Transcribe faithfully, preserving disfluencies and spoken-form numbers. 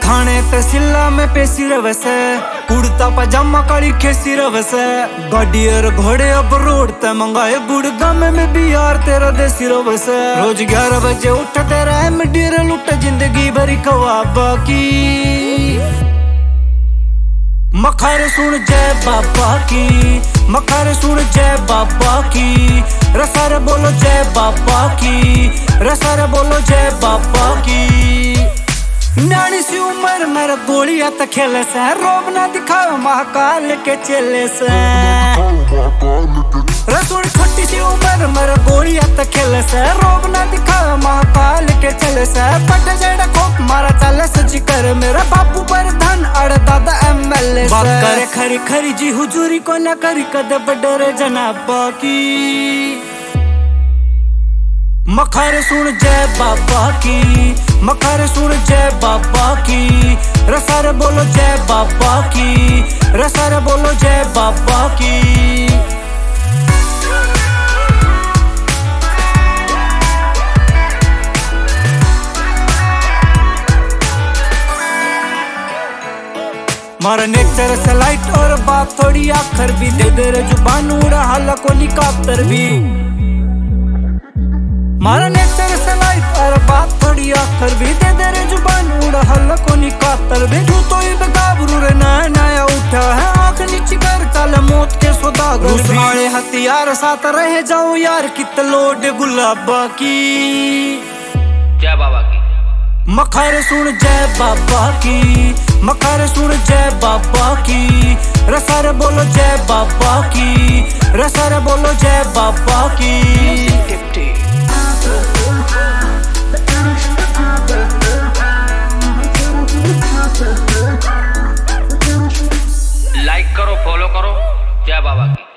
थाने तहसीला में पेशी रवसे, कुर्ता पजामा काली खेसी रवसे, गाड़ी और घोड़े अब रोड ते मंगाए, गुड़गाम में भी यार तेरा देसी रवसे। रोज ग्यारह बजे उठ तेरा एम डीर लुट जिंदगी भरी कवाबा की। मखार सुन जय बाबा की, मखार सुन जय बाबा की, रसार बोलो जय बाबा की, रसार बोलो जय बाबा की। न्याणी सी उम्र मेरा गोलियां तक खेले से, रोब ना दिखाओ महाकाल के चेले से। रसुन छोटी सी उम्र मेरा गोलियां तक खेले से, रोब ना दिखाओ महाकाल के चले से। पट जेड़ा खोप मारा चले सची कर, मेरा बापू पर धन अड़ दादा एमएलए से। बात करे खरी खरी जी हुजूरी को ना करी कदे बडरे जनाबा की। मखार सुन जय बाबा की, मखार सुन जय बाबा की, रसार बोलो जय बाबा की, रसार बोलो जय बाबा की। मारा नेचर से लाइट और बात थोड़ी आखर भी, दे दे रे जुबान उड़ा हाला को निकातर भी। मारा नेचर से लाइट और बात थोड़ी आखर भी, दे दे रे जुबान उड़ा हाला को निकातर भी। तू तो ही बेगाबरू रे नया नया उठा है, आँख नीची कर चले मौत के सौदागर। सारे हथियार साथ रह जाओ यार कित लोड गुलाबा की। जय बाबा की। मखार सुन जय बाबा की, मखार सुन जय बाबा की, रसार बोलो जय बाबा की, रसार बोलो जय बाबा की। लाइक करो, फॉलो करो, जय बाबा की।